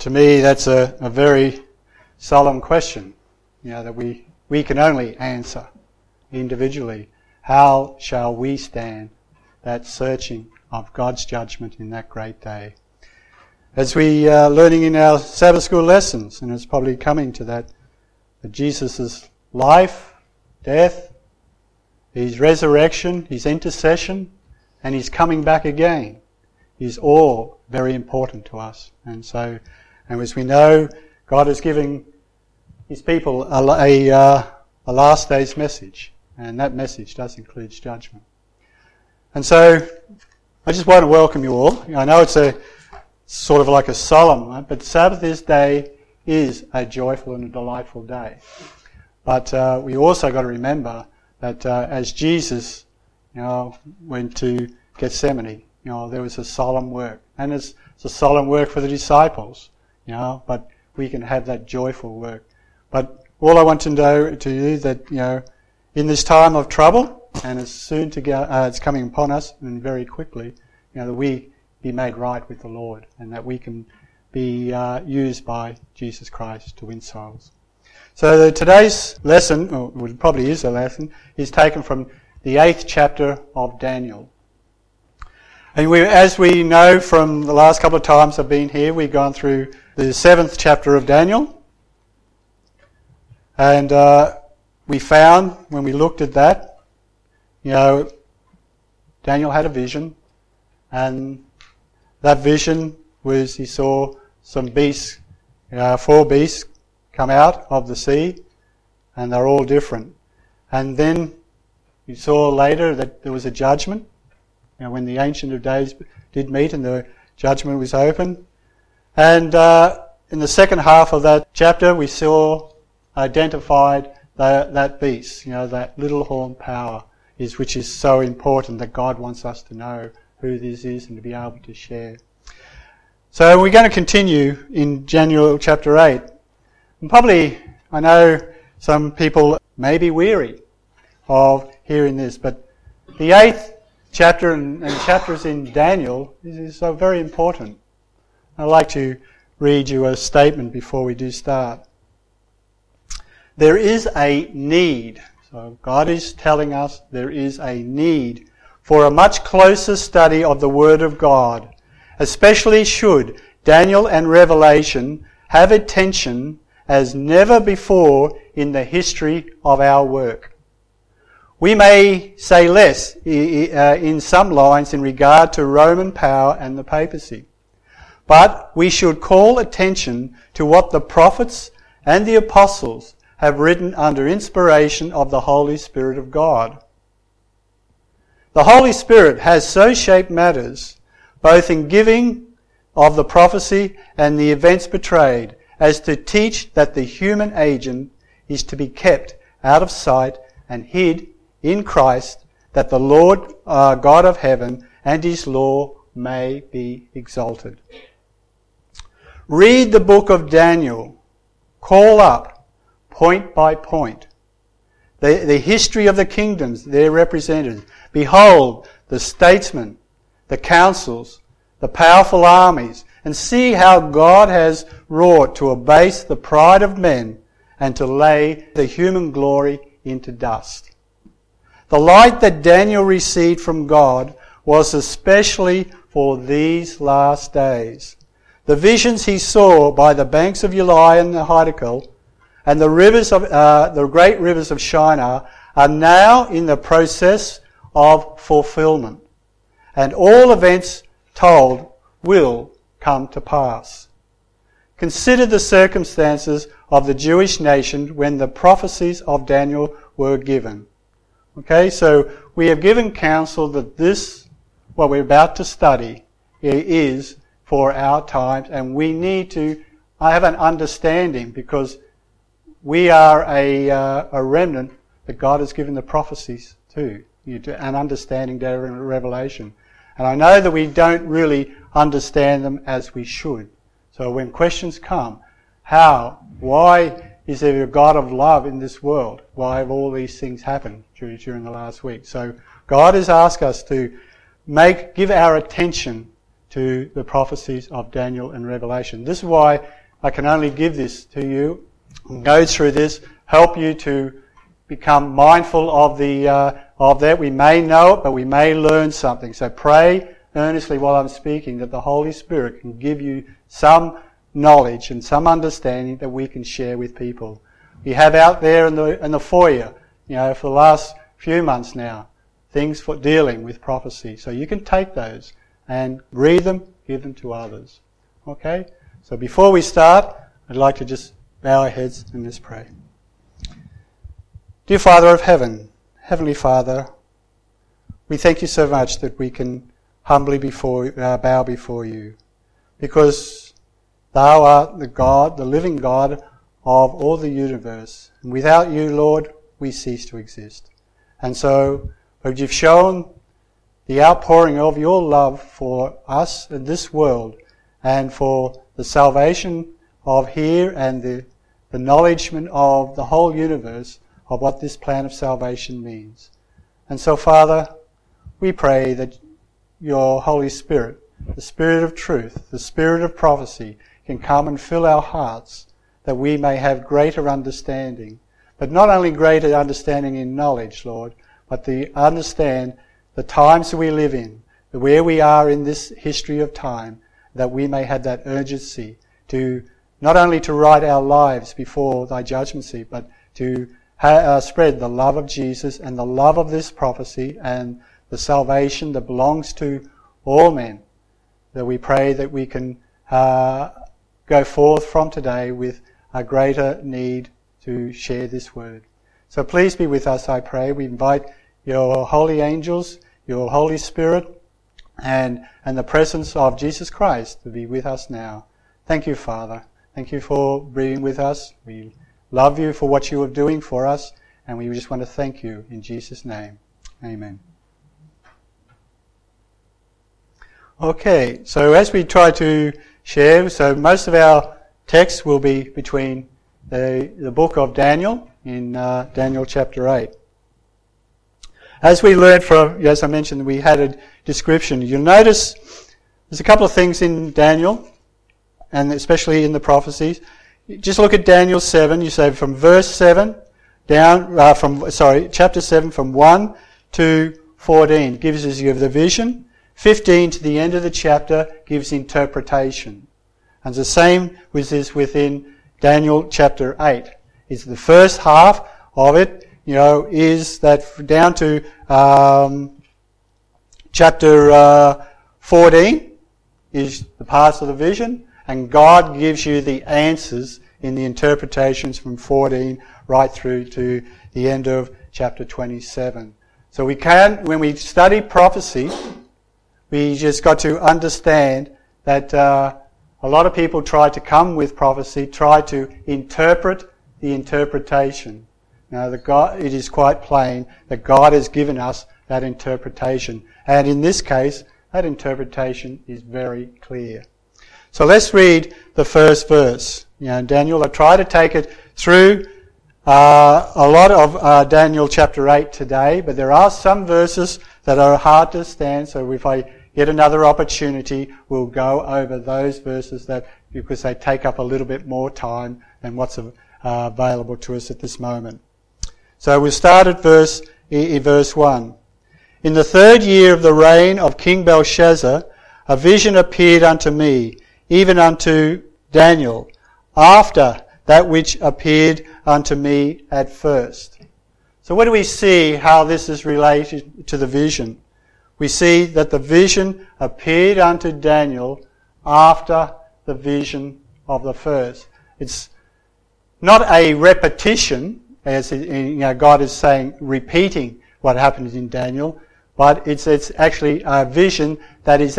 to me, that's a very solemn question, that we can only answer individually. How shall we stand that searching of God's judgment in that great day? As we are learning in our Sabbath school lessons, and it's probably coming to that Jesus' life, death, his resurrection, his intercession, and his coming back again is all very important to us. And as we know, God is giving his people a last day's message, and that message does include judgment. And so I just want to welcome you all. I know it's a sort of like a solemn one, but Sabbath day is a joyful and a delightful day. But we also got to remember that as Jesus, went to Gethsemane, there was a solemn work, and it's a solemn work for the disciples, but we can have that joyful work. But all I want to know to you that in this time of trouble, and it's soon to go, it's coming upon us, and very quickly, that we be made right with the Lord, and that we can be used by Jesus Christ to win souls. So today's lesson, or it probably is a lesson, is taken from the 8th chapter of Daniel. And as we know from the last couple of times I've been here, we've gone through the 7th chapter of Daniel. And we found, when we looked at that, Daniel had a vision, and that vision was he saw some beasts, 4 beasts come out of the sea, and they're all different. And then you saw later that there was a judgment, when the Ancient of Days did meet and the judgment was open. And in the second half of that chapter we saw identified that beast, that little horn power, which is so important that God wants us to know who this is and to be able to share. So we're going to continue in Daniel chapter 8. And probably, I know some people may be weary of hearing this, but the 8th chapter and chapters in Daniel is so very important. I'd like to read you a statement before we do start. There is a need. So God is telling us there is a need for a much closer study of the Word of God, especially should Daniel and Revelation have attention as never before in the history of our work. We may say less in some lines in regard to Roman power and the papacy, but we should call attention to what the prophets and the apostles have written under inspiration of the Holy Spirit of God. The Holy Spirit has so shaped matters, both in giving of the prophecy and the events portrayed, as to teach that the human agent is to be kept out of sight and hid in Christ, that the Lord God of heaven and his law may be exalted. Read the book of Daniel. Call up, point by point, the history of the kingdoms there represented. Behold the statesmen, the councils, the powerful armies, and see how God has wrought to abase the pride of men and to lay the human glory into dust. The light that Daniel received from God was especially for these last days. The visions he saw by the banks of Ulai and the Hiddekel and the great rivers of Shinar are now in the process of fulfillment, and all events told will come to pass. Consider the circumstances of the Jewish nation when the prophecies of Daniel were given. Okay, so we have given counsel that this, what we're about to study, is for our times, and we need to have an understanding, because we are a remnant that God has given the prophecies to, an understanding there in Revelation. And I know that we don't really understand them as we should. So when questions come, why is there a God of love in this world? Why have all these things happened during the last week? So God has asked us to give our attention to the prophecies of Daniel and Revelation. This is why I can only give this to you, go through this, help you to become mindful of that. We may know it, but we may learn something. So pray earnestly while I'm speaking that the Holy Spirit can give you some knowledge and some understanding that we can share with people. We have out there in the foyer, for the last few months now, things for dealing with prophecy. So you can take those and read them, give them to others. Okay? So before we start, I'd like to just bow our heads and just pray. Dear Father of heaven, Heavenly Father, we thank you so much that we can humbly bow before you, because thou art the God, the living God of all the universe. And without you, Lord, we cease to exist. And so, Lord, you've shown the outpouring of your love for us in this world and for the salvation of here and the acknowledgement of the whole universe of what this plan of salvation means. And so, Father, we pray that your Holy Spirit, the Spirit of truth, the Spirit of prophecy, can come and fill our hearts that we may have greater understanding. But not only greater understanding in knowledge, Lord, but to understand the times that we live in, where we are in this history of time, that we may have that urgency to not only to write our lives before thy judgment seat, but to spread the love of Jesus and the love of this prophecy and the salvation that belongs to all men, that we pray that we can go forth from today with a greater need to share this word. So please be with us, I pray. We invite your holy angels, your Holy Spirit, and the presence of Jesus Christ to be with us now. Thank you, Father. Thank you for being with us. We love you for what you are doing for us, and we just want to thank you in Jesus' name. Amen. Okay, so as we try to share, so most of our text will be between the book of Daniel in Daniel chapter 8. As we learned from, as I mentioned, we had a description. You'll notice there's a couple of things in Daniel, and especially in the prophecies. Just look at Daniel 7. You say from verse 7 down, chapter 7 from 1 to 14 gives us you the vision. 15 to the end of the chapter gives interpretation. And the same with this within Daniel chapter 8. It's the first half of it, is that down to chapter 14 is the parts of the vision, and God gives you the answers in the interpretations from 14 right through to the end of chapter 27. So we can, when we study prophecy, we just got to understand that a lot of people try to come with prophecy, try to interpret the interpretation. Now, it is quite plain that God has given us that interpretation. And in this case, that interpretation is very clear. So let's read the first verse. Daniel, I try to take it through a lot of Daniel chapter 8 today, but there are some verses that are hard to stand, so if I get another opportunity, we'll go over those verses because they take up a little bit more time than what's available to us at this moment. So we'll start at verse 1. In the 3rd year of the reign of King Belshazzar, a vision appeared unto me, even unto Daniel, after that which appeared unto me at first. So what do we see how this is related to the vision? We see that the vision appeared unto Daniel after the vision of the first. It's not a repetition, as God is saying, repeating what happened in Daniel, but it's actually a vision that is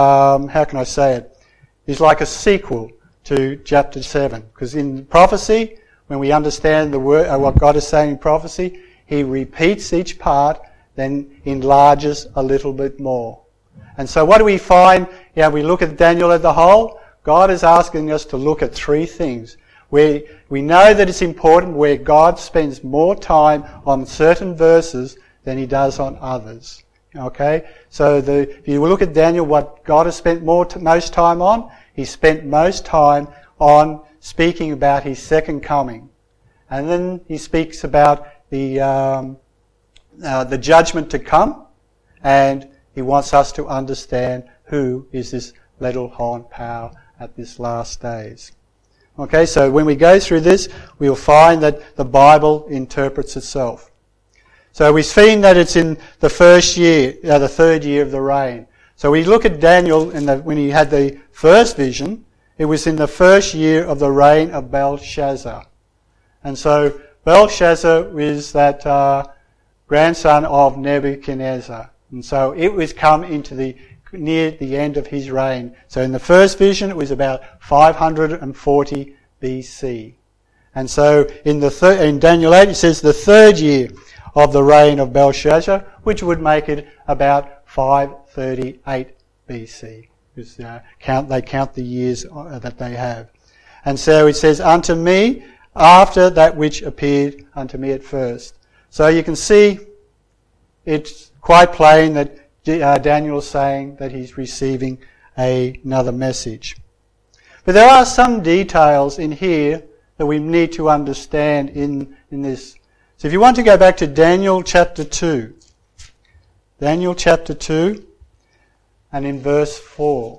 is like a sequel to chapter 7. Because in prophecy, when we understand the word, what God is saying in prophecy, He repeats each part, then enlarges a little bit more. And so what do we find? We look at Daniel as a whole. God is asking us to look at 3 things. We know that it's important where God spends more time on certain verses than He does on others. Okay? So if you look at Daniel, what God has spent most time on, he spent most time on speaking about his second coming. And then he speaks about the judgment to come, and he wants us to understand who is this little horn power at this last days. Okay, so when we go through this, we'll find that the Bible interprets itself. So we've seen that it's in the first year, the third year of the reign. So we look at Daniel when he had the first vision, it was in the first year of the reign of Belshazzar. And so Belshazzar is that grandson of Nebuchadnezzar. And so it was come into near the end of his reign. So in the first vision, it was about 540 BC. And so in Daniel 8, it says the third year of the reign of Belshazzar, which would make it about 538 BC. Because they count the years that they have. And so it says, unto me, after that which appeared unto me at first. So you can see it's quite plain that Daniel's saying that he's receiving another message. But there are some details in here that we need to understand in this. So if you want to go back to Daniel chapter 2. Daniel chapter 2 and in verse 4.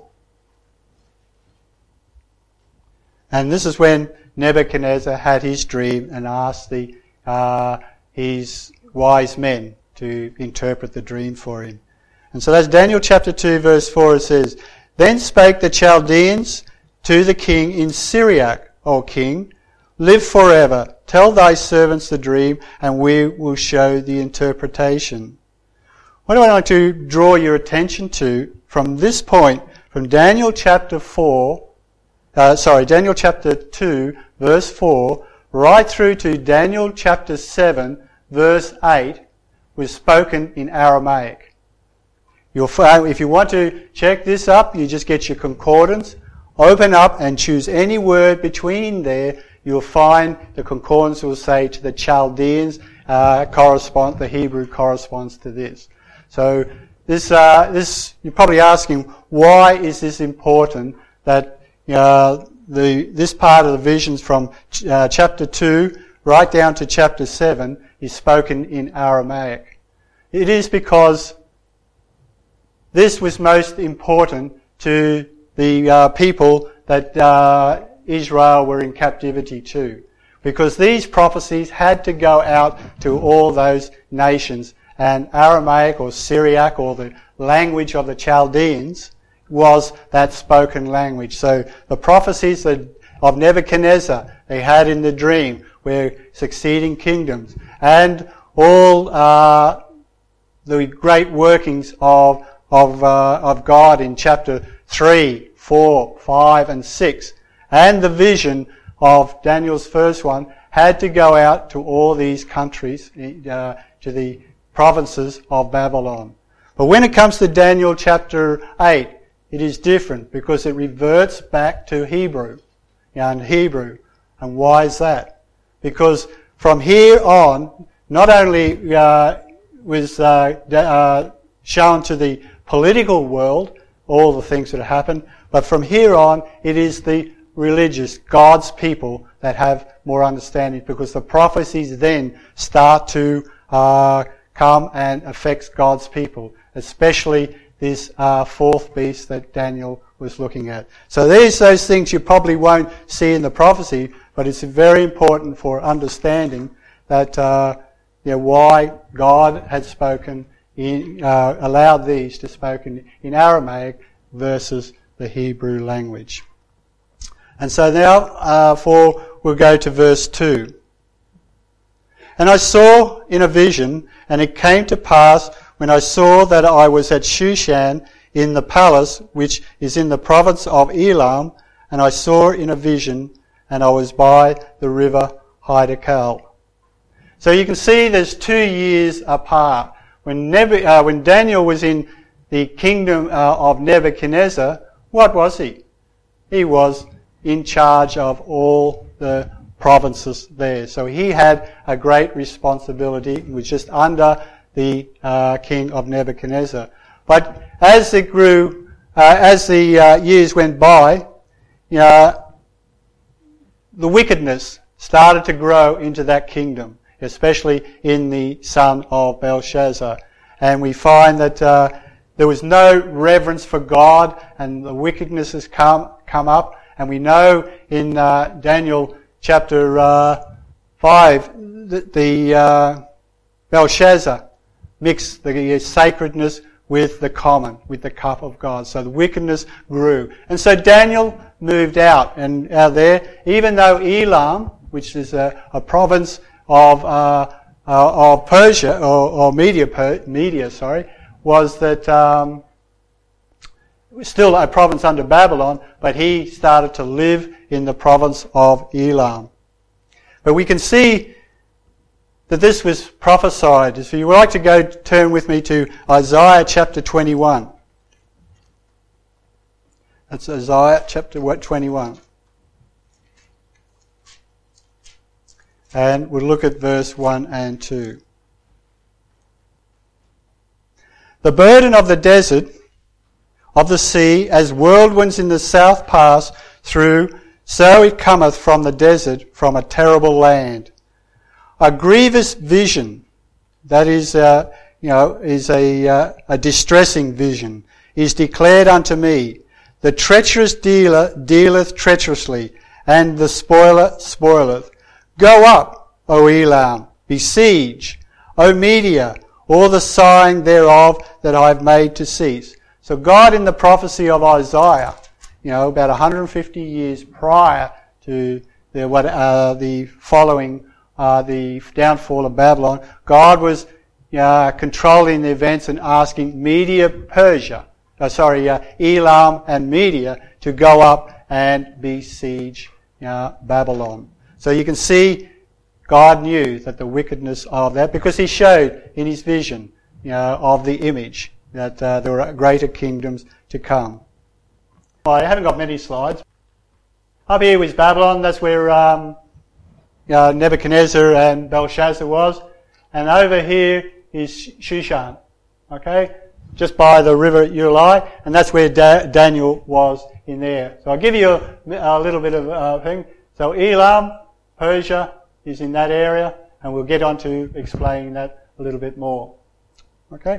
And this is when Nebuchadnezzar had his dream and asked his wise men to interpret the dream for him. And so that's Daniel chapter 2 verse 4. It says, Then spake the Chaldeans to the king in Syriac, O king, live forever, tell thy servants the dream, and we will show the interpretation. What I want to draw your attention to from this point, from Daniel chapter 2 verse 4, right through to Daniel chapter 7 verse 8, was spoken in Aramaic. If you want to check this up, you just get your concordance, open up and choose any word between there. You'll find the concordance will say to the Chaldeans the Hebrew corresponds to this. So this you're probably asking, why is this important that this part of the visions from chapter 2 right down to chapter 7 is spoken in Aramaic? It is because this was most important to the people that Israel were in captivity to. Because these prophecies had to go out to all those nations. And Aramaic or Syriac or the language of the Chaldeans was that spoken language. So the prophecies of Nebuchadnezzar they had in the dream were succeeding kingdoms. And all the great workings of God in chapter 3, 4, 5 and 6 and the vision of Daniel's first one had to go out to all these countries, to the provinces of Babylon. But when it comes to Daniel chapter 8, it is different because it reverts back to Hebrew. And why is that? Because from here on, not only was shown to the political world all the things that happened, but from here on, it is the religious, God's people that have more understanding, because the prophecies then start to come and affect God's people, especially this fourth beast that Daniel was looking at. So there's those things you probably won't see in the prophecy, but it's very important for understanding that why God had spoken allowed these to spoken in Aramaic versus the Hebrew language. And so now we'll go to verse 2. And I saw in a vision, and it came to pass when I saw that I was at Shushan in the palace which is in the province of Elam, and I saw in a vision, and I was by the river Hiddekel. So you can see there's 2 years apart. When Daniel was in the kingdom of Nebuchadnezzar, what was he? He was in charge of all the provinces there. So he had a great responsibility. He was just under the king of Nebuchadnezzar. But as it grew, as the years went by, the wickedness started to grow into that kingdom, especially in the son of Belshazzar. And we find that there was no reverence for God, and the wickedness has come up. And we know in Daniel chapter 5 that the Belshazzar mixed the sacredness with the common, with the cup of God. So the wickedness grew. And so Daniel moved out there, even though Elam, which is a province of Persia, or Media, was that still a province under Babylon, but he started to live in the province of Elam. But we can see that this was prophesied. If you would like to turn with me to Isaiah chapter 21. That's Isaiah chapter 21. And we'll look at verse 1 and 2. The burden of the desert, of the sea, as whirlwinds in the south pass through, so it cometh from the desert, from a terrible land. A grievous vision, that is, is a distressing vision, is declared unto me. The treacherous dealer dealeth treacherously, and the spoiler spoileth. Go up, O Elam, besiege, O Media, all the sighing thereof that I have made to cease. So God, in the prophecy of Isaiah, about 150 years prior to the following the downfall of Babylon, God was controlling the events and asking Elam and Media to go up and besiege Babylon. So you can see God knew that the wickedness of that, because he showed in his vision of the image that there were greater kingdoms to come. I haven't got many slides. Up here was Babylon. That's where Nebuchadnezzar and Belshazzar was. And over here is Shushan, okay? Just by the river Ulai. And that's where Daniel was in there. So I'll give you a little bit of thing. So Elam, Persia, is in that area. And we'll get on to explaining that a little bit more. Okay?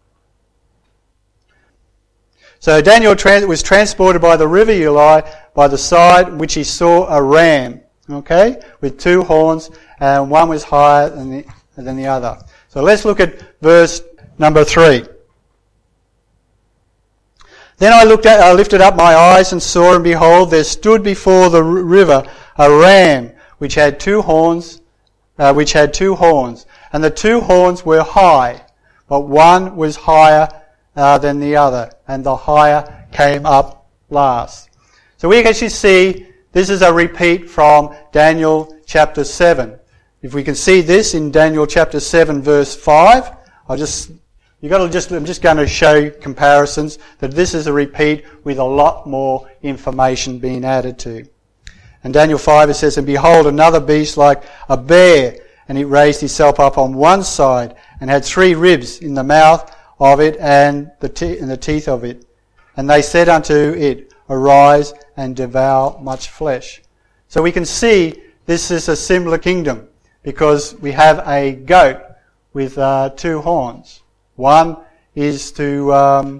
So Daniel was transported by the river Ulai by the side which he saw a ram, okay, with two horns, and one was higher than the other. So let's look at verse number 3. Then I lifted up my eyes and saw, and behold, there stood before the river a ram which had two horns, and the two horns were high, but one was higher than the other, and the higher came up last. So we can actually see this is a repeat from Daniel chapter 7. If we can see this in Daniel chapter 7 verse 5, I'm just going to show comparisons that this is a repeat with a lot more information being added to. In Daniel 5 it says, and behold, another beast like a bear, and it raised itself up on one side, and had 3 ribs in the mouth of it, and the teeth of it. And they said unto it, arise and devour much flesh. So we can see this is a similar kingdom, because we have a goat with 2 horns. One is to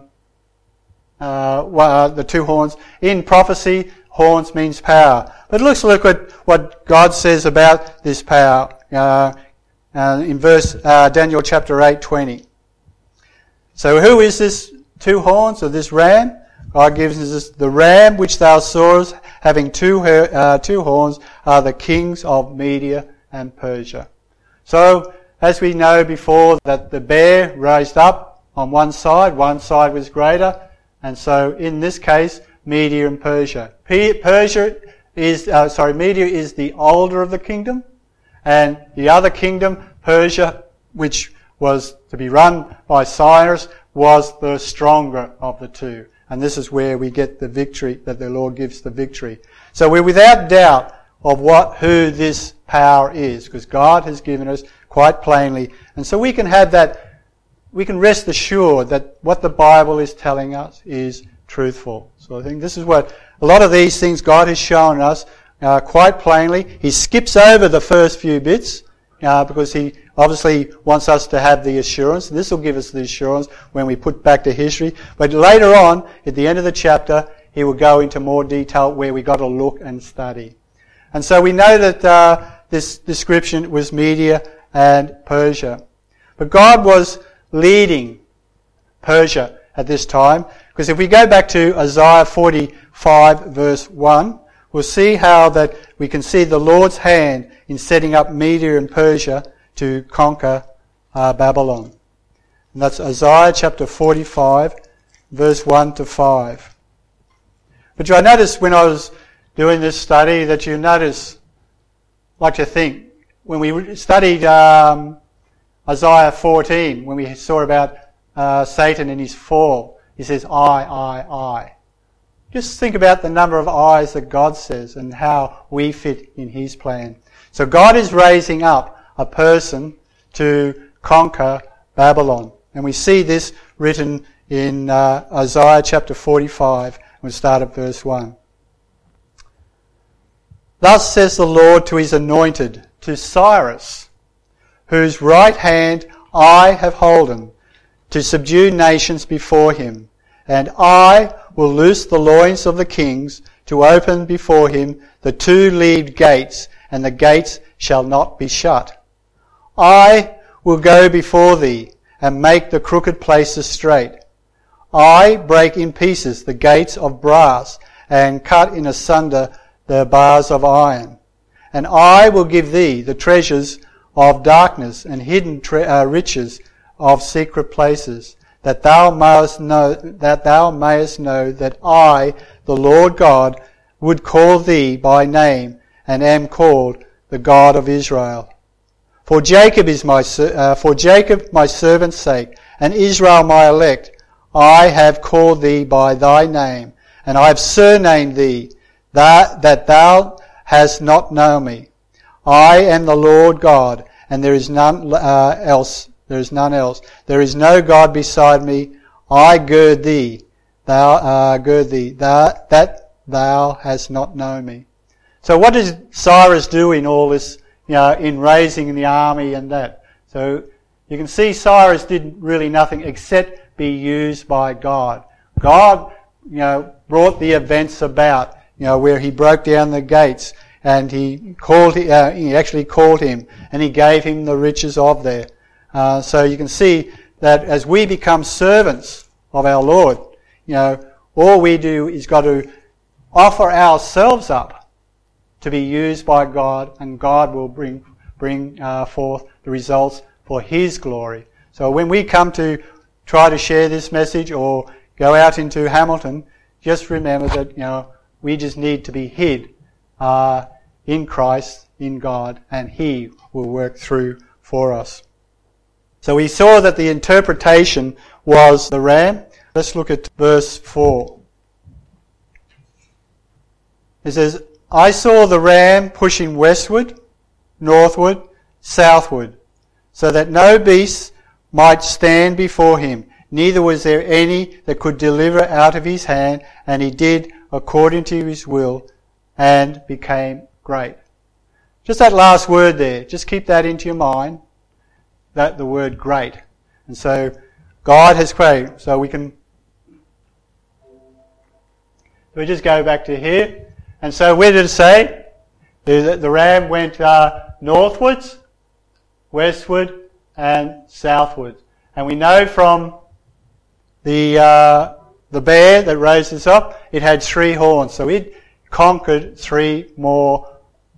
the 2 horns. In prophecy, horns means power. But let's look at what God says about this power in verse Daniel chapter 8:20. So who is this 2 horns of this ram? God gives us the ram which thou sawest having 2 horns are the kings of Media and Persia. So as we know before, that the bear raised up on one side was greater, and so in this case Media and Persia. Media is the older of the kingdom, and the other kingdom, Persia, which was to be run by Cyrus, was the stronger of the 2. And this is where we get the victory, that the Lord gives the victory. So we're without doubt of who this power is, because God has given us quite plainly. And so we can have that we can rest assured that what the Bible is telling us is truthful. So I think this is what a lot of these things God has shown us quite plainly. He skips over the first few bits because he obviously wants us to have the assurance. This will give us the assurance when we put back to history. But later on, at the end of the chapter, he will go into more detail where we got to look and study. And so we know that this description was Media and Persia. But God was leading Persia at this time, because if we go back to Isaiah 45 verse 1, we'll see how that we can see the Lord's hand in setting up Media and Persia to conquer Babylon. And that's Isaiah chapter 45 verse 1 to 5. But I noticed when I was doing this study that you notice, like to think, when we studied Isaiah 14, when we saw about Satan and his fall, he says, I. Just think about the number of I's that God says and how we fit in his plan. So God is raising up a person to conquer Babylon. And we see this written in Isaiah chapter 45. We'll start at verse 1. Thus says the Lord to his anointed, to Cyrus, whose right hand I have holden, to subdue nations before him. And I will loose the loins of the kings, to open before him the two-leaved gates, and the gates shall not be shut. I will go before thee, and make the crooked places straight. I break in pieces the gates of brass, and cut in asunder the bars of iron. And I will give thee the treasures of darkness, and hidden riches of secret places, that thou mayest know that I, the Lord God, would call thee by name, and am called the God of Israel. For Jacob my servant's sake, and Israel my elect, I have called thee by thy name, and I have surnamed thee, that thou hast not known me. I am the Lord God, and there is none else. There is none else. There is no God beside me. I gird thee, that thou hast not known me. So what does Cyrus do in all this, in raising the army and that? So you can see Cyrus did really nothing except be used by God. God, brought the events about, where he broke down the gates, and he actually called him, and he gave him the riches of there. So you can see that as we become servants of our Lord, all we do is got to offer ourselves up to be used by God, and God will bring forth the results for his glory. So when we come to try to share this message or go out into Hamilton, just remember that, we just need to be hid in Christ, in God, and he will work through for us. So we saw that the interpretation was the ram. Let's look at verse 4. It says, I saw the ram pushing westward, northward, southward, so that no beast might stand before him, neither was there any that could deliver out of his hand, and he did according to his will, and became great. Just that last word there, just keep that into your mind, that the word great. And so God has created, so we just go back to here. And so where did it say? The ram went northwards, westward, and southwards. And we know from the bear that rose this up, it had 3 horns. So it conquered 3 more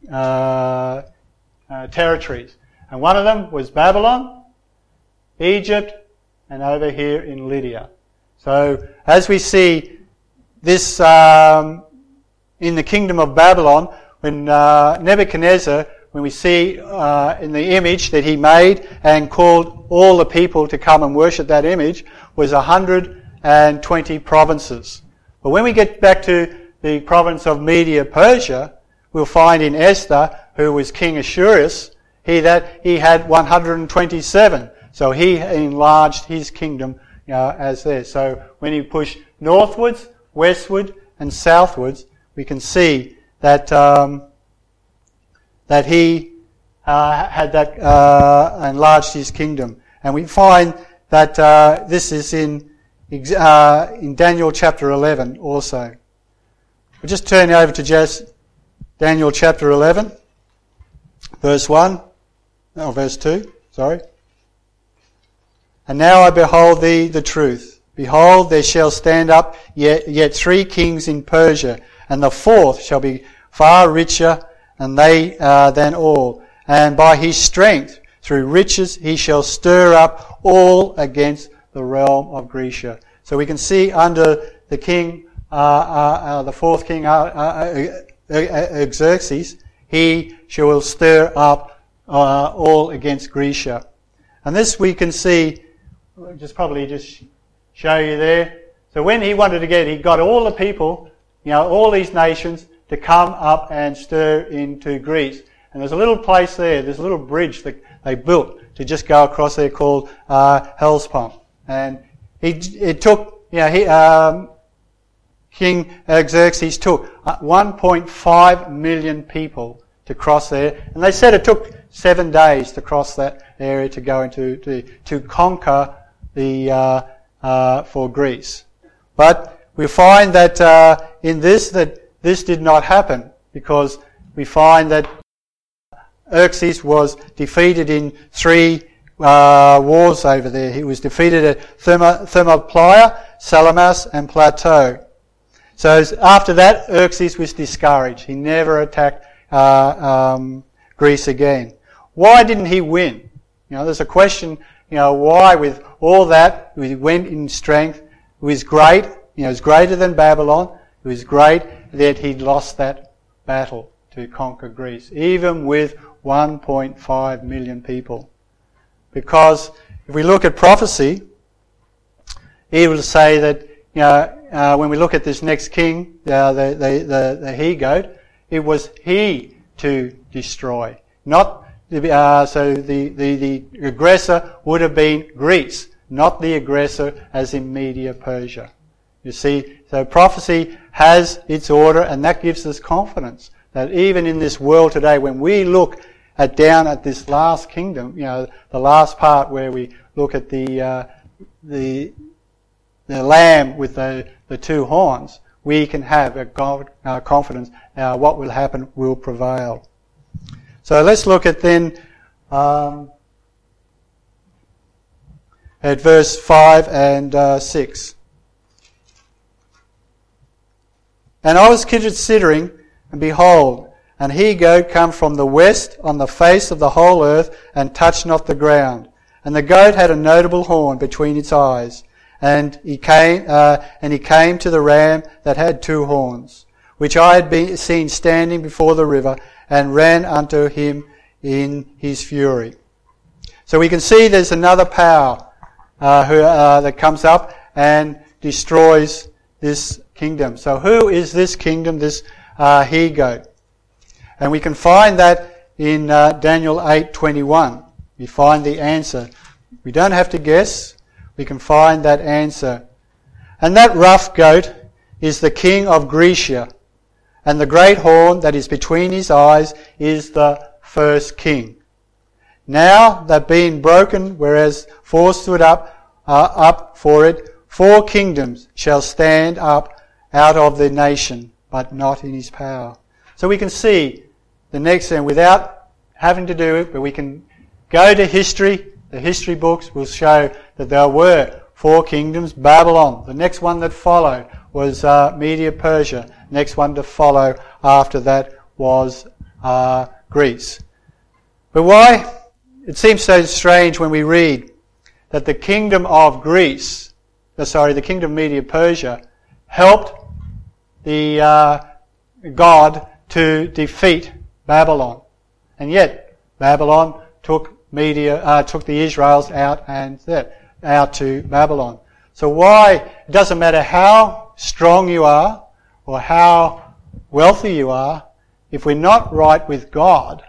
territories. And one of them was Babylon, Egypt, and over here in Lydia. So as we see this in the kingdom of Babylon, when Nebuchadnezzar, when we see in the image that he made and called all the people to come and worship that image, was 120 provinces. But when we get back to the province of Media Persia, we'll find in Esther, who was King Ahasuerus, he had 127. So he enlarged his kingdom, as there. So when he pushed northwards, westward, and southwards, we can see that that he had that enlarged his kingdom, and we find that this is in Daniel chapter 11 also. We'll just turn over to Daniel chapter 11, verse 2, sorry. And now I behold thee the truth. Behold, there shall stand up yet 3 kings in Persia, and the 4th shall be far richer than all. And by his strength, through riches, he shall stir up all against the realm of Grecia. So we can see under the king, the 4th king, Xerxes, he shall stir up all against Grecia. And this we can see, just show you there. So when he wanted to he got all the people, all these nations to come up and stir into Greece. And there's a little place there, there's a little bridge that they built to just go across there called Hellespont. And King Xerxes took 1.5 million people to cross there. And they said it took 7 days to cross that area to go to conquer for Greece. But we find that in this did not happen, because we find that Xerxes was defeated in 3 wars over there. He was defeated at Thermopylae, Salamis, and Plateau. So after that, Xerxes was discouraged. He never attacked Greece again. Why didn't he win? There's a question. Why, with all that, he went in strength. It was great. It was greater than Babylon. It was great that he lost that battle to conquer Greece, even with 1.5 million people. Because if we look at prophecy, it will say that when we look at this next king, the he-goat, it was he to destroy, not so the aggressor would have been Greece, not the aggressor as in Media Persia. You see, so prophecy has its order, and that gives us confidence that even in this world today, when we look down at this last kingdom, the last part where we look at the lamb with the 2 horns, we can have a confidence what will happen will prevail. So let's look at then at verse 5 and 6. And I was considering, and behold, an he-goat come from the west on the face of the whole earth, and touched not the ground. And the goat had a notable horn between its eyes. And he came to the ram that had 2 horns, which I had seen standing before the river, and ran unto him in his fury. So we can see there's another power that comes up and destroys this kingdom. So who is this kingdom, this he-goat? And we can find that in Daniel 8:21. We find the answer. We don't have to guess. We can find that answer. And that rough goat is the king of Grecia, and the great horn that is between his eyes is the first king. Now that being broken, whereas 4 stood up for it, 4 kingdoms shall stand up out of the nation, but not in his power. So we can see the next thing without having to do it, but we can go to history. The history books will show that there were 4 kingdoms. Babylon, the next one that followed was Media Persia. Next one to follow after that was Greece. But why? It seems so strange when we read that the kingdom of the kingdom of Media Persia helped the God to defeat Babylon, and yet Babylon took the Israelites out to Babylon. So why? It doesn't matter how strong you are or how wealthy you are, if we're not right with God,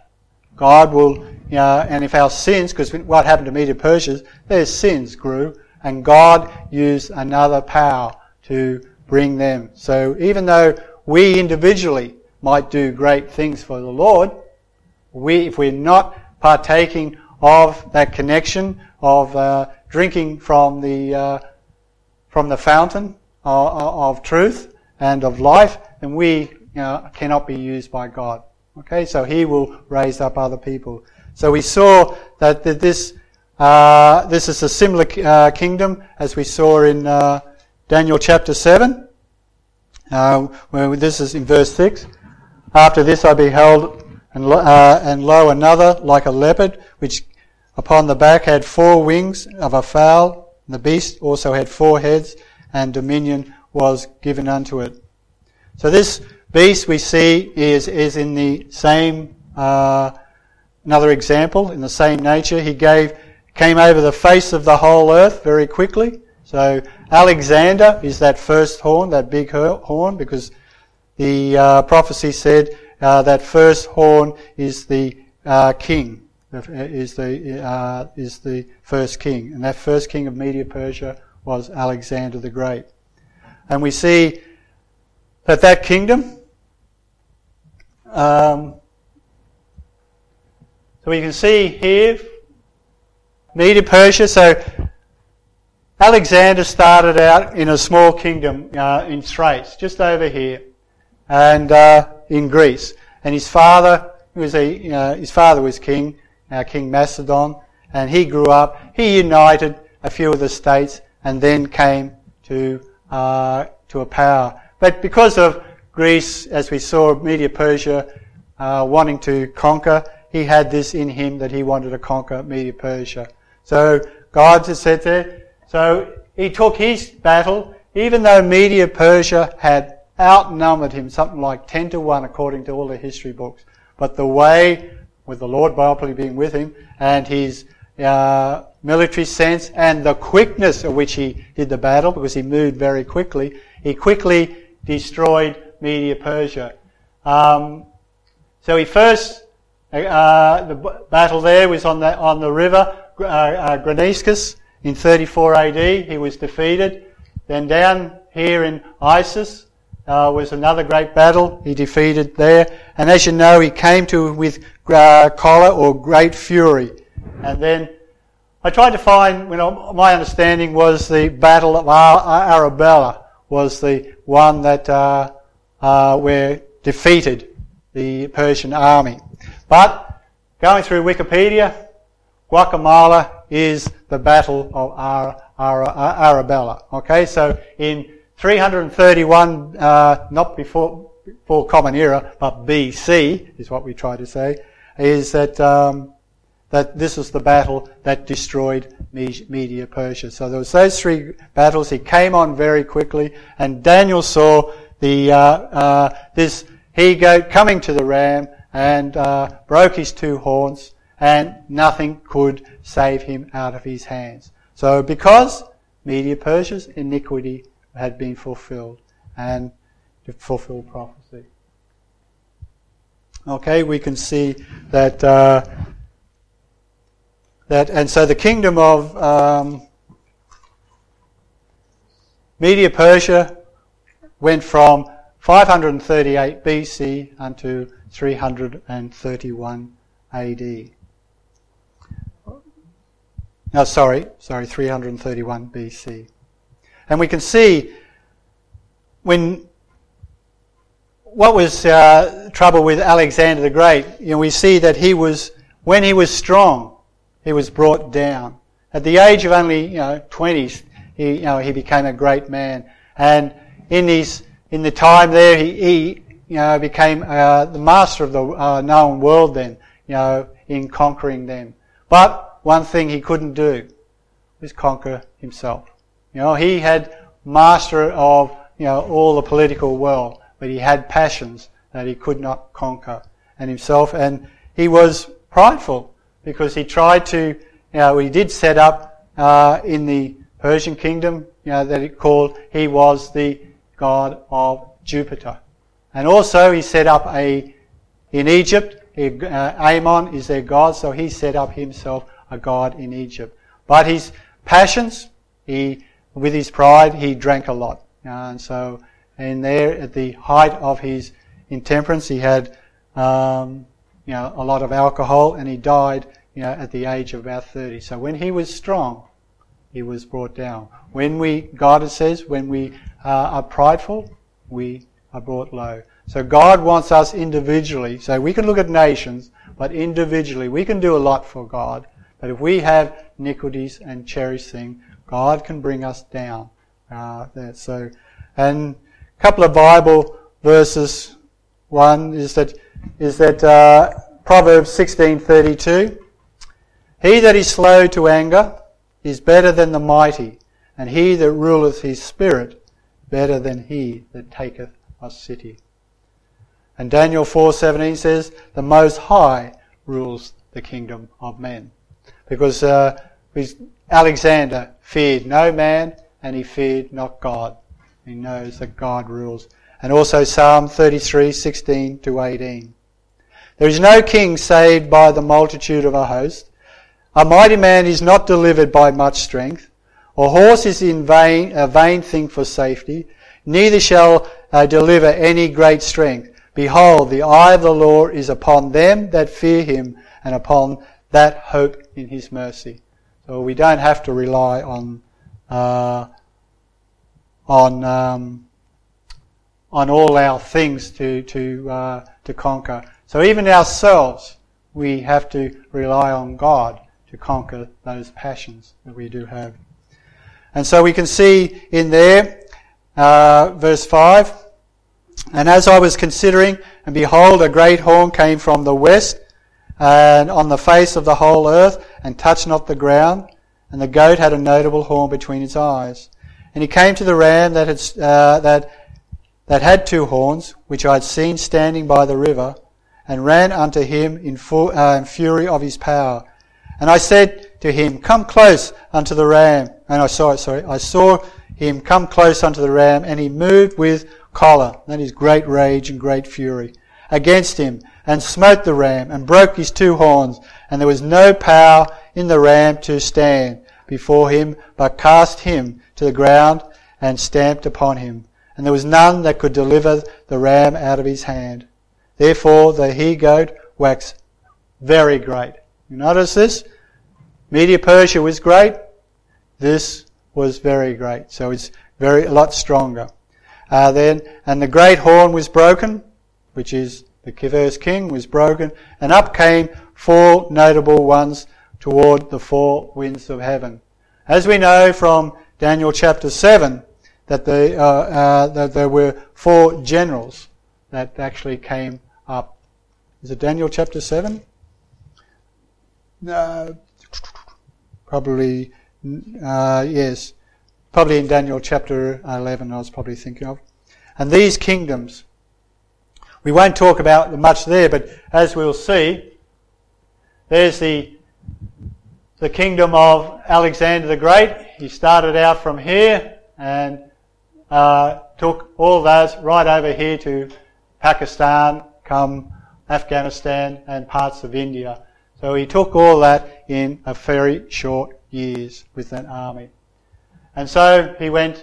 God will, and if our sins, because what happened to Medo-Persia, their sins grew, and God used another power to bring them. So even though we individually might do great things for the Lord, if we're not partaking of that connection of drinking from the fountain of truth and of life, then we cannot be used by God. Okay, so He will raise up other people. So we saw that this is a similar kingdom as we saw in Daniel chapter 7, where this is in verse 6. After this I beheld, and lo, another like a leopard, which upon the back had 4 wings of a fowl. The beast also had 4 heads, and dominion was given unto it. So this beast we see is in the same, another example, in the same nature. He came over the face of the whole earth very quickly. So Alexander is that first horn, that big horn, because the prophecy said that first horn is the king, is the first king, and that first king of Medo-Persia was Alexander the Great. And we see that kingdom. So we can see here Medo-Persia. So Alexander started out in a small kingdom in Thrace, just over here, and in Greece. And his father was king, King Macedon, and he grew up. He united a few of the states, and then came to a power. But because of Greece, as we saw, Medo-Persia wanting to conquer, he had this in him that he wanted to conquer Medo-Persia. So God has said there. So he took his battle, even though Medo-Persia had outnumbered him, something like 10 to 1 according to all the history books. But the way, with the Lord probably being with him, and his military sense, and the quickness at which he did the battle, because he moved very quickly, he quickly destroyed Medo-Persia. So he first, the battle there was on the river Graniscus in 34 AD. He was defeated. Then down here in Issus was another great battle. He defeated there. And as you know, he came to with choler or great fury. And then I tried to find, my understanding was the Battle of Arabella was the one that where defeated the Persian army. But going through Wikipedia, Guatemala is the Battle of Arabella. Okay, so in 331, not before Common Era, but BC is what we try to say, is that that this is the battle that destroyed Medo-Persia. So there was those 3 battles. He came on very quickly, and Daniel saw this he-goat coming to the ram and broke his 2 horns, and nothing could save him out of his hands. So because Medo-Persia's iniquity had been fulfilled, and to fulfill prophecy. Okay, we can see that and so the kingdom of Medo-Persia went from 538 BC unto 331 AD. 331 BC. And we can see what was trouble with Alexander the Great. We see that when he was strong, he was brought down. At the age of only 20s, he became a great man. And in the time there, he became the master of the known world then, in conquering them. But one thing he couldn't do was conquer himself. He had master of all the political world, but he had passions that he could not conquer and himself. And he was prideful because he tried to, he did set up in the Persian kingdom, that he was the god of Jupiter. And also he set up in Egypt, Ammon is their god, so he set up himself a god in Egypt. But his passions, with his pride, he drank a lot. And there, at the height of his intemperance, he had a lot of alcohol, and he died at the age of about 30. So when he was strong, he was brought down. God says, when we are prideful, we are brought low. So God wants us individually. So we can look at nations, but individually we can do a lot for God. But if we have iniquities and cherish things, God can bring us down. And a couple of Bible verses. One is that Proverbs 16:32. He that is slow to anger is better than the mighty, and he that ruleth his spirit better than he that taketh a city. And Daniel 4:17 says, the Most High rules the kingdom of men. Because Alexander feared no man, and he feared not God. He knows that God rules. And also Psalm 33:16-18. There is no king saved by the multitude of a host. A mighty man is not delivered by much strength. A horse is a vain thing for safety. Neither shall deliver any great strength. Behold, the eye of the Lord is upon them that fear him, and upon that hope in his mercy. So we don't have to rely on all our things to conquer. So even ourselves, we have to rely on God to conquer those passions that we do have. And so we can see in there, verse 5, and as I was considering, and behold, a great horn came from the west, and on the face of the whole earth, and touched not the ground, and the goat had a notable horn between its eyes. And he came to the ram that had two horns, which I had seen standing by the river, and ran unto him in fury of his power. And I said to him, come close unto the ram. And I saw him come close unto the ram, and he moved with choler, that is great rage and great fury, against him, and smote the ram, and broke his two horns. And there was no power in the ram to stand before him, but cast him to the ground, and stamped upon him. And there was none that could deliver the ram out of his hand. Therefore the he-goat waxed very great. You notice this? Media-Persia was great. This was very great. So it's a lot stronger. And the great horn was broken, which is the first king, was broken, and up came four notable ones toward the four winds of heaven. As we know from Daniel chapter 7, that there were four generals that actually came up. Is it Daniel chapter 7? Probably, yes. Probably in Daniel chapter 11 I was probably thinking of. And these kingdoms, we won't talk about much there, but as we'll see, there's the kingdom of Alexander the Great. He started out from here and took all those right over here to Pakistan, come Afghanistan and parts of India. So he took all that in a very short years with an army. And so he went.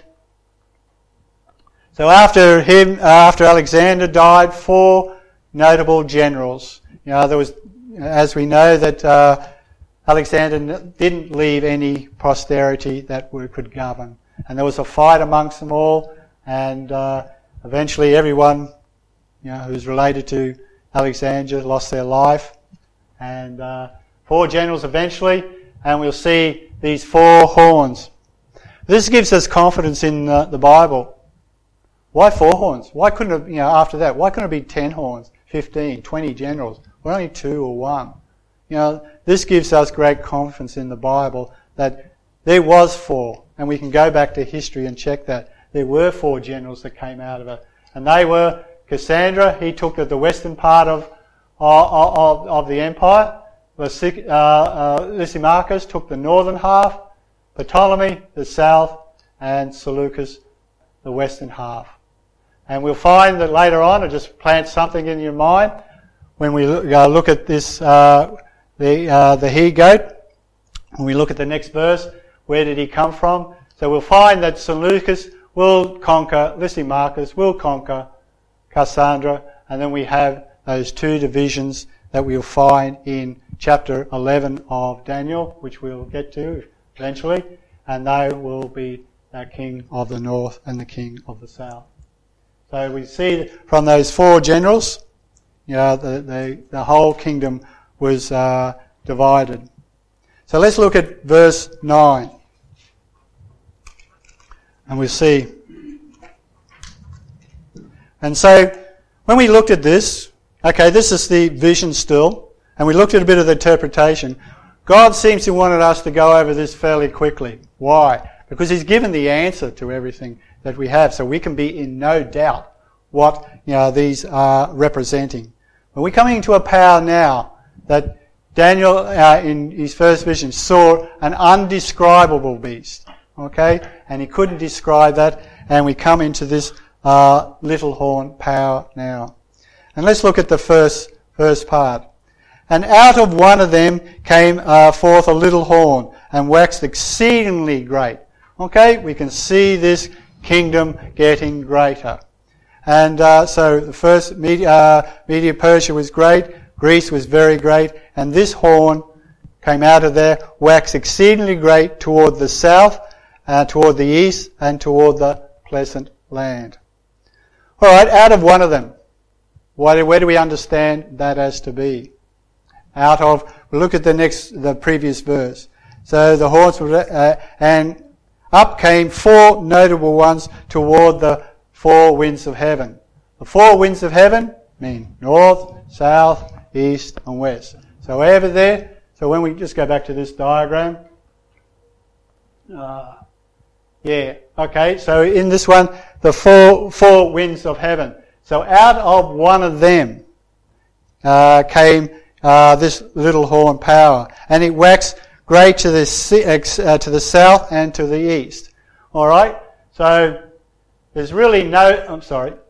So after Alexander died, four notable generals. There was, as we know, that Alexander didn't leave any posterity that could govern. And there was a fight amongst them all, and eventually everyone who's related to Alexander lost their life. And four generals eventually, and we'll see these four horns. This gives us confidence in the Bible. Why four horns? Why couldn't it, after that, why couldn't it be 10 horns, 15, 20 generals? Why only 2 or 1? This gives us great confidence in the Bible that there was 4, and we can go back to history and check that. There were 4 generals that came out of it. And they were Cassandra, he took the western part of the empire. Lysimachus took the northern half. Ptolemy, the south, and Seleucus, the western half. And we'll find that later on, I'll just plant something in your mind, when we look at this, the he-goat, when we look at the next verse, where did he come from? So we'll find that Seleucus will conquer, Lysimachus will conquer Cassandra, and then we have those two divisions that we'll find in chapter 11 of Daniel, which we'll get to eventually, and they will be the king of the north and the king of the south. So we see from those four generals, the whole kingdom was divided. So let's look at verse 9. And we'll see. And so when we looked at this, okay, this is the vision still, and we looked at a bit of the interpretation. God seems to want us to go over this fairly quickly. Why? Because he's given the answer to everything that we have, so we can be in no doubt what these are representing. But we're coming into a power now that Daniel, in his first vision, saw an undescribable beast. Okay? And he couldn't describe that, and we come into this little horn power now. And let's look at the first part. And out of one of them came forth a little horn, and waxed exceedingly great. Okay? We can see this kingdom getting greater. And so the first Media Persia was great, Greece was very great, and this horn came out of there, waxed exceedingly great toward the south, toward the east, and toward the pleasant land. All right, out of one of them. Where do we understand that as to be? Out of, we'll look at the previous verse. So the horns were, and up came four notable ones toward the four winds of heaven. The four winds of heaven mean north, south, east, and west. So over there, so when we just go back to this diagram, okay, so in this one, the four winds of heaven. So out of one of them came this little horn power, and it waxed great to the south and to the east. All right, so there's really no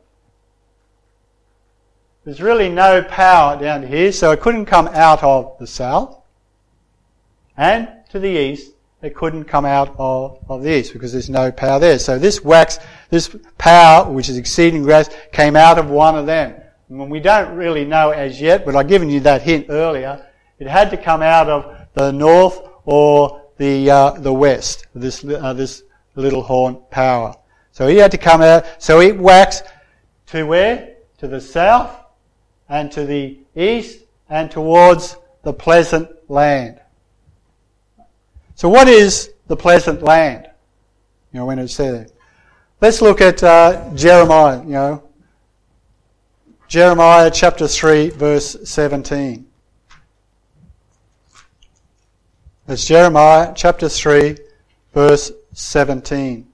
power down here, so it couldn't come out of the south, and to the east it couldn't come out of the east because there's no power there. So this power, which is exceeding great, came out of one of them. And we don't really know as yet, but I've given you that hint earlier. It had to come out of the north or the west. This little horn power. So he had to come out. So it waxed to where? To the south and to the east and towards the pleasant land. So what is the pleasant land? When it's there. Let's look at Jeremiah, Jeremiah chapter 3 verse 17. That's Jeremiah chapter 3 verse 17.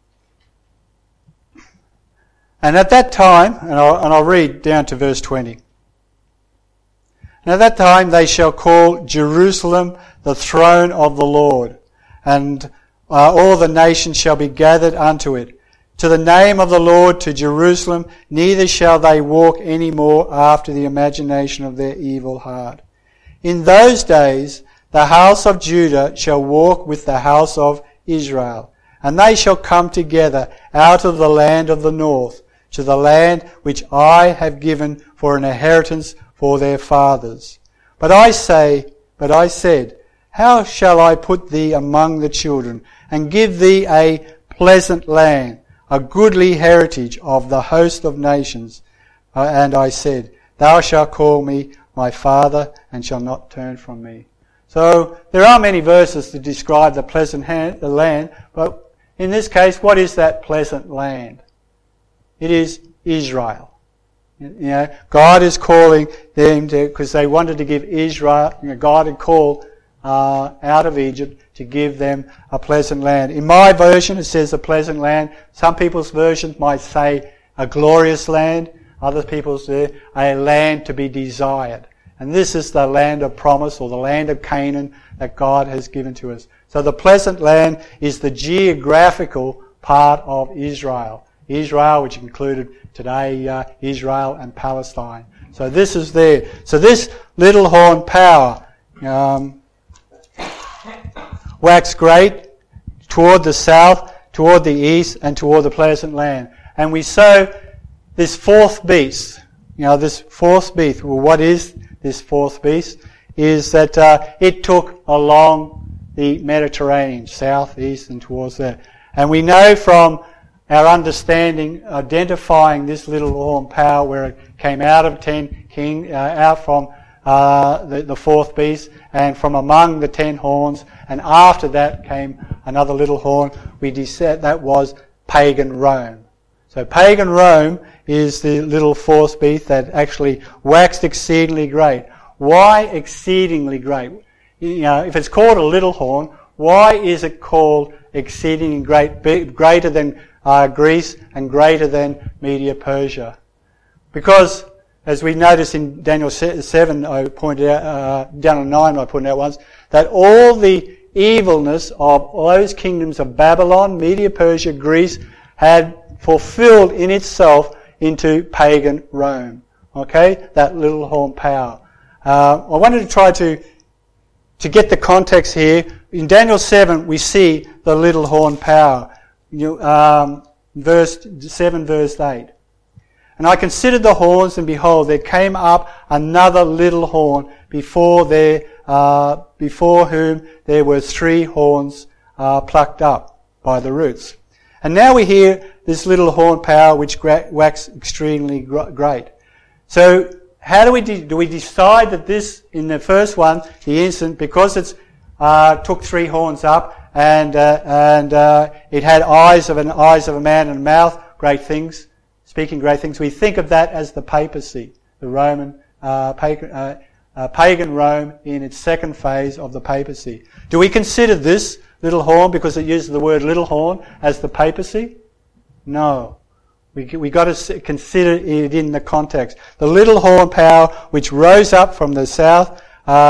And at that time, and I'll read down to verse 20. And at that time they shall call Jerusalem the throne of the Lord, and all the nations shall be gathered unto it. To the name of the Lord, to Jerusalem, neither shall they walk any more after the imagination of their evil heart. In those days the house of Judah shall walk with the house of Israel, and they shall come together out of the land of the north, to the land which I have given for an inheritance for their fathers. But I said, how shall I put thee among the children, and give thee a pleasant land, a goodly heritage of the host of nations? And I said, thou shalt call me my father, and shall not turn from me. So there are many verses to describe the pleasant land, but in this case, what is that pleasant land? It is Israel. God is calling them because they wanted to give Israel, God had called out of Egypt to give them a pleasant land. In my version it says a pleasant land. Some people's versions might say a glorious land. Other people's say a land to be desired. And this is the land of promise, or the land of Canaan, that God has given to us. So the pleasant land is the geographical part of Israel. Israel, which included today Israel and Palestine. So this is there. So this little horn power waxed great toward the south, toward the east, and toward the pleasant land. And we saw this fourth beast. This fourth beast. Well, what is this fourth beast? Is that it took along the Mediterranean, south, east, and towards there. And we know from our understanding, identifying this little horn power, where it came out of 10 king, out from the fourth beast, and from among the 10 horns, and after that came another little horn. We said that was pagan Rome. So pagan Rome is the little fourth beast that actually waxed exceedingly great. Why exceedingly great? If it's called a little horn, why is it called exceedingly great, greater than Greece and greater than Media Persia? Because, as we noticed in Daniel 7, I pointed out, Daniel 9 I pointed out once, that all the evilness of all those kingdoms of Babylon, Media Persia, Greece, had fulfilled in itself into pagan Rome. Okay? That little horn power. I wanted to try to get the context here. In Daniel 7, we see the little horn power. Verse 7, verse 8. And I considered the horns, and behold, there came up another little horn before whom there were 3 horns plucked up by the roots. And now we hear this little horn power which waxed extremely great. So how do we decide that this, in the first one, the instant, because it's took 3 horns up and it had eyes of a man and a mouth, great things, speaking great things. We think of that as the papacy, the Roman pagan Rome in its second phase of the papacy. Do we consider this little horn, because it uses the word little horn, as the papacy? No. We got to consider it in the context. The little horn power which rose up from the south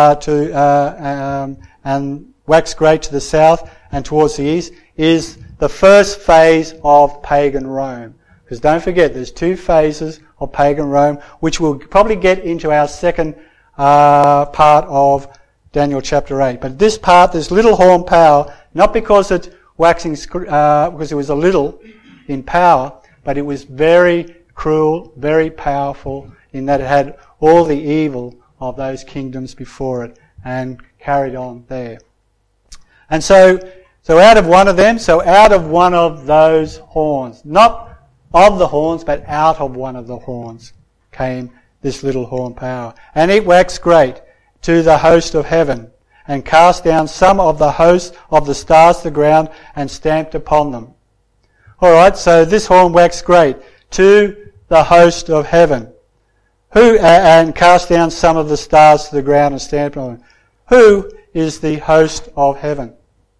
and waxed great to the south and towards the east is the first phase of pagan Rome. Because don't forget, there's 2 phases of pagan Rome, which we'll probably get into our second part of Daniel chapter 8. But this part, this little horn power, not because it's waxing, because it was a little in power, but it was very cruel, very powerful, in that it had all the evil of those kingdoms before it and carried on there. And so out of one of them, out of one of those horns, not of the horns, but out of one of the horns came this little horn power. And it waxed great to the host of heaven, and cast down some of the host of the stars to the ground, and stamped upon them. Alright, so this horn waxed great to the host of heaven, and cast down some of the stars to the ground and stamped on them. Who is the host of heaven?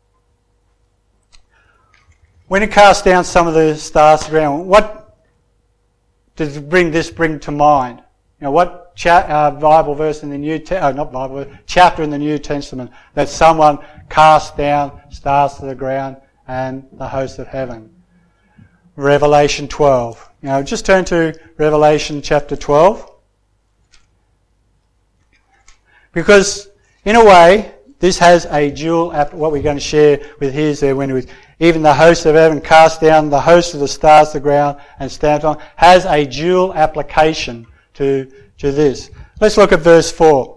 When it cast down some of the stars to the ground, what does this bring to mind? What Bible verse in the New chapter in the New Testament that someone cast down stars to the ground and the host of heaven? Revelation 12. Just turn to Revelation chapter 12. Because, in a way, this has a dual, what we're going to share with here is there when it was, even the host of heaven cast down the host of the stars to the ground and stamped on, has a dual application to this. Let's look at verse 4.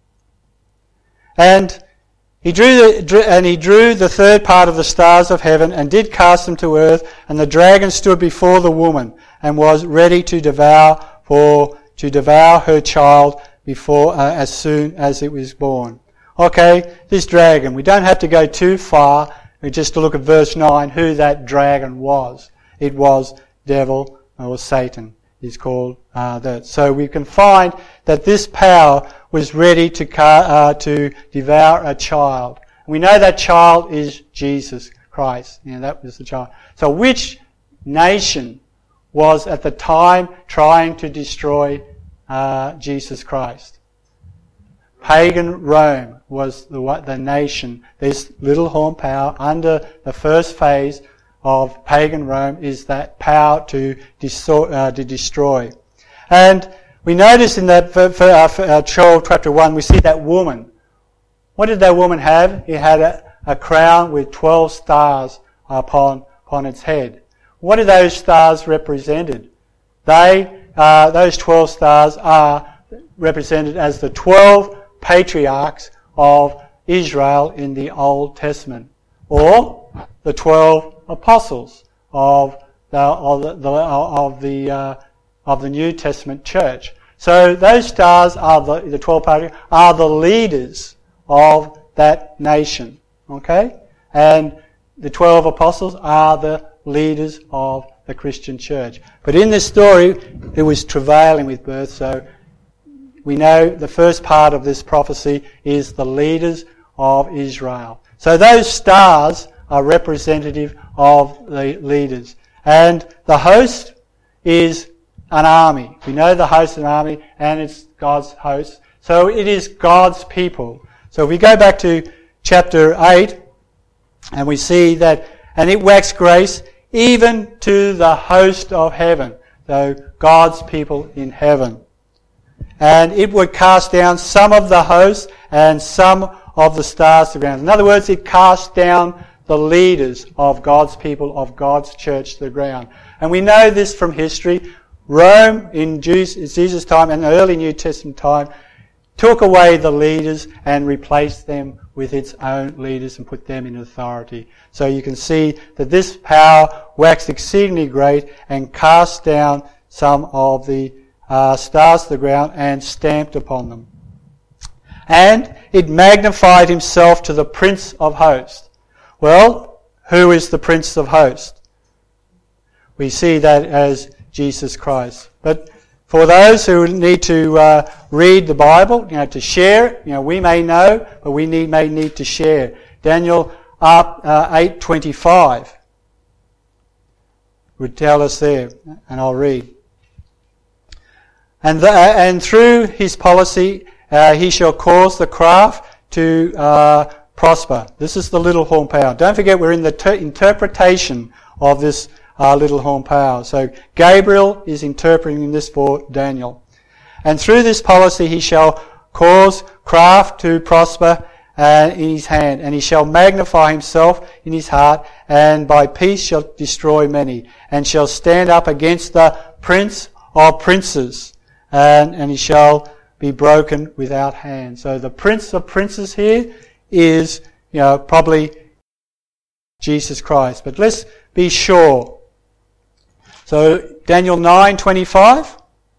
And he drew the third part of the stars of heaven and did cast them to earth, and the dragon stood before the woman and was ready to devour her child before as soon as it was born. Okay, this dragon, we don't have to go too far, just to look at verse 9, who that dragon was. It was devil, or Satan is called that. So we can find that this power was ready to devour a child. We know that child is Jesus Christ. That was the child. So which nation was at the time trying to destroy Jesus Christ? Pagan Rome was the nation. This little horn power under the first phase of pagan Rome is that power to destroy. And We notice in that Joel chapter 1, we see that woman. What did that woman have? It had a crown with 12 stars upon its head. What are those stars represented? Those 12 stars are represented as the 12 patriarchs of Israel in the Old Testament, or the 12 apostles of the New Testament church. So those stars are the 12 patriarchs are the leaders of that nation. Okay? And the 12 apostles are the leaders of the Christian church. But in this story, it was travailing with birth, so we know the first part of this prophecy is the leaders of Israel. So those stars are representative of the leaders. And the host is an army. We know the host is an army, and it's God's host. So it is God's people. So if we go back to chapter 8, and we see that, and it waxed grace even to the host of heaven. So God's people in heaven. And it would cast down some of the hosts and some of the stars to the ground. In other words, it cast down the leaders of God's people, of God's church to the ground. And we know this from history. Rome in Jesus' time and the early New Testament time took away the leaders and replaced them with its own leaders and put them in authority. So you can see that this power waxed exceedingly great and cast down some of the stars to the ground and stamped upon them. And it magnified himself to the Prince of Hosts. Well, who is the Prince of Hosts? We see that as Jesus Christ. But for those who need to read the Bible, to share it, we may know, but we may need to share. Daniel 8:25 would tell us there, and I'll read. And through his policy, he shall cause the craft to prosper. This is the little horn power. Don't forget, we're in the interpretation of this little horn power. So Gabriel is interpreting this for Daniel. And through this policy he shall cause craft to prosper in his hand, and he shall magnify himself in his heart, and by peace shall destroy many, and shall stand up against the Prince of Princes, and he shall be broken without hand. So the Prince of Princes here is, probably Jesus Christ. But let's be sure. So Daniel 9:25,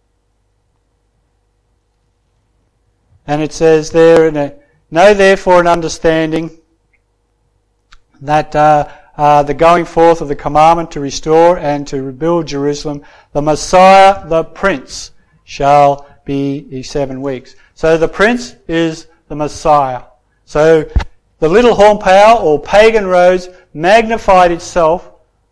and it says there, know therefore an understanding that the going forth of the commandment to restore and to rebuild Jerusalem, the Messiah, the Prince, shall be 7 weeks. So the Prince is the Messiah. So the little horn power, or pagan rose, magnified itself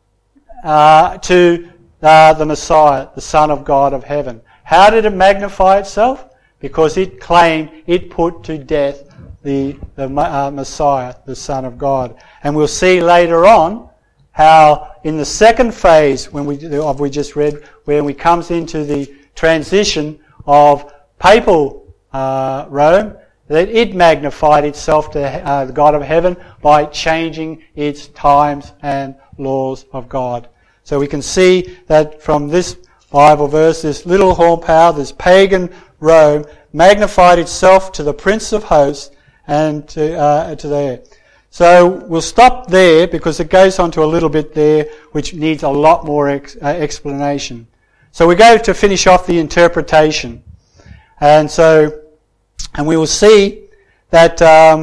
to the Messiah, the Son of God of heaven. How did it magnify itself? Because it claimed it put to death the Messiah, the Son of God. And we'll see later on how in the second phase, when we just read, when we comes into the transition of papal Rome, that it magnified itself to the God of heaven by changing its times and laws of God. So we can see that from this Bible verse, this little horn power, this pagan Rome, magnified itself to the Prince of Hosts and to there. So we'll stop there because it goes on to a little bit there which needs a lot more explanation. So we go to finish off the interpretation. And we will see that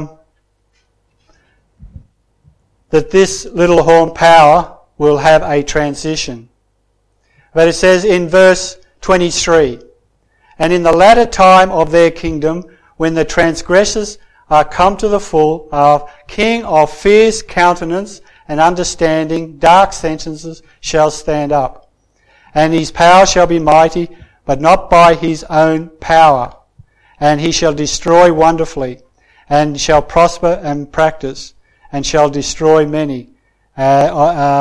that this little horn power will have a transition. But it says in verse 23, and in the latter time of their kingdom, when the transgressors are come to the full, a king of fierce countenance and understanding, dark sentences shall stand up. And his power shall be mighty, but not by his own power. And he shall destroy wonderfully, and shall prosper and practice, and shall destroy many.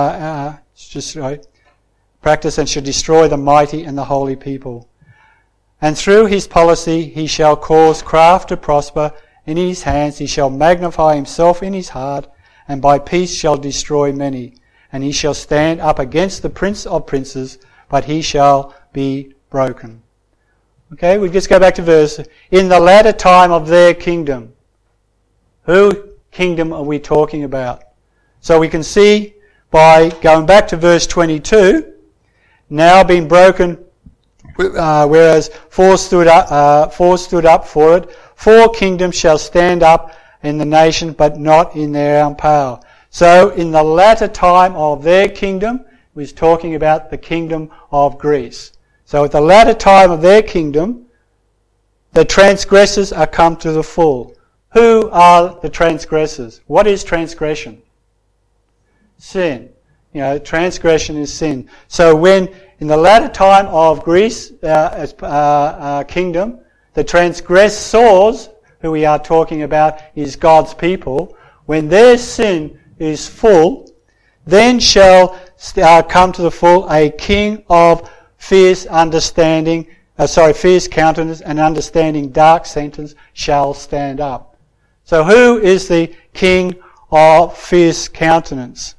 Practice and shall destroy the mighty and the holy people. And through his policy he shall cause craft to prosper in his hands. He shall magnify himself in his heart, and by peace shall destroy many. And he shall stand up against the prince of princes, but he shall be broken. Okay, we just go back to verse. In the latter time of their kingdom. Who kingdom are we talking about? So we can see by going back to verse 22, now being broken, whereas four stood up for it. 4 kingdoms shall stand up in the nation, but not in their own power. So in the latter time of their kingdom, he's talking about the kingdom of Greece. So at the latter time of their kingdom, the transgressors are come to the full. Who are the transgressors? What is transgression? Sin. Transgression is sin. So when in the latter time of Greece kingdom, the transgressors, who we are talking about, is God's people. When their sin is full, then shall come to the full a king of fierce countenance and understanding dark sentence shall stand up. So who is the king of fierce countenance?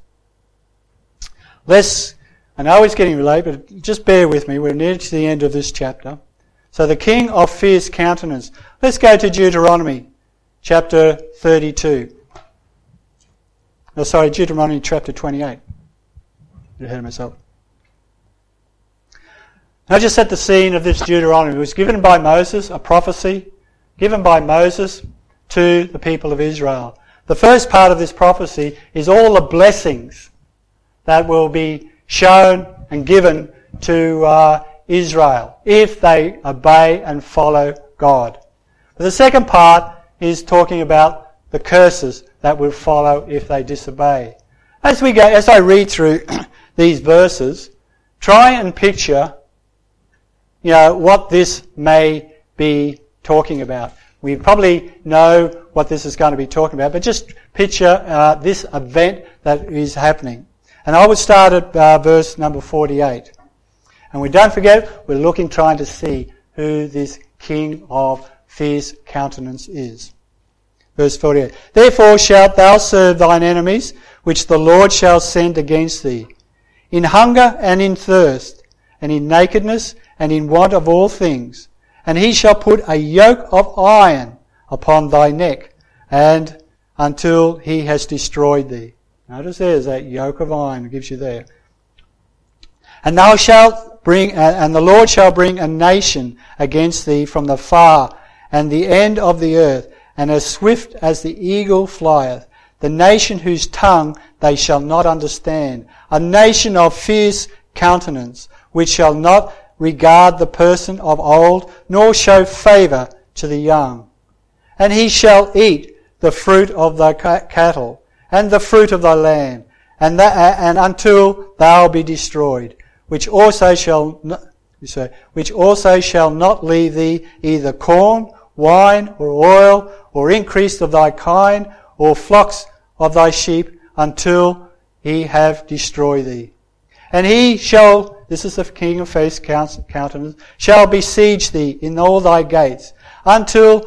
I know it's getting late, but just bear with me. We're near to the end of this chapter. So the king of fierce countenance. Let's go to Deuteronomy chapter 32. Deuteronomy chapter 28. I ahead of myself. Now just set the scene of this Deuteronomy. It was given by Moses, a prophecy given by Moses to the people of Israel. The first part of this prophecy is all the blessings that will be shown and given to Israel if they obey and follow God. But the second part is talking about the curses that will follow if they disobey. As I read through these verses, try and picture, what this may be talking about. We probably know what this is going to be talking about, but just picture this event that is happening. And I would start at verse number 48. And we don't forget, we're trying to see who this king of fierce countenance is. Verse 48. Therefore shalt thou serve thine enemies, which the Lord shall send against thee, in hunger and in thirst, and in nakedness and in want of all things. And he shall put a yoke of iron upon thy neck, and until he has destroyed thee. Notice there's that yoke of iron it gives you there. And thou shalt bring, and the Lord shall bring a nation against thee from the far and the end of the earth, and as swift as the eagle flieth, the nation whose tongue they shall not understand, a nation of fierce countenance, which shall not regard the person of old, nor show favour to the young. And he shall eat the fruit of thy cattle, and the fruit of thy land, and until thou be destroyed, which also shall not leave thee either corn, wine, or oil, or increase of thy kind, or flocks of thy sheep, until he have destroyed thee. And he shall, this is the king of fierce countenance, shall besiege thee in all thy gates, until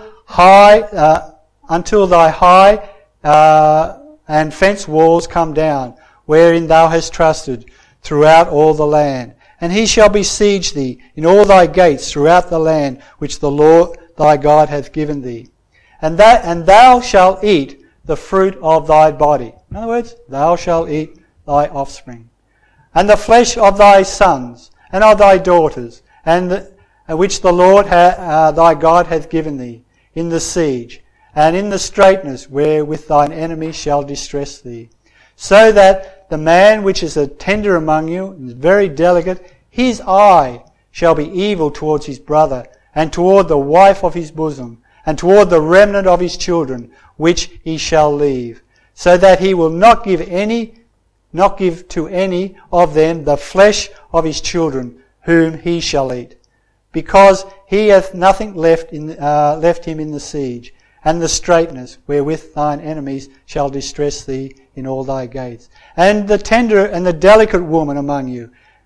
thy high and fence walls come down, wherein thou hast trusted, throughout all the land. And he shall besiege thee in all thy gates throughout the land which the Lord thy God hath given thee. And thou shalt eat the fruit of thy body. In other words, thou shalt eat thy offspring. And the flesh of thy sons and of thy daughters, and which the Lord thy God hath given thee, in the siege, and in the straitness wherewith thine enemy shall distress thee. So that the man which is a tender among you, and is very delicate, his eye shall be evil towards his brother, and toward the wife of his bosom, and toward the remnant of his children, which he shall leave, so that he will not give to any of them the flesh of his children, whom he shall eat, because he hath nothing left him in the siege, and the straitness wherewith thine enemies shall distress thee in all thy gates. And the tender and the delicate woman among you,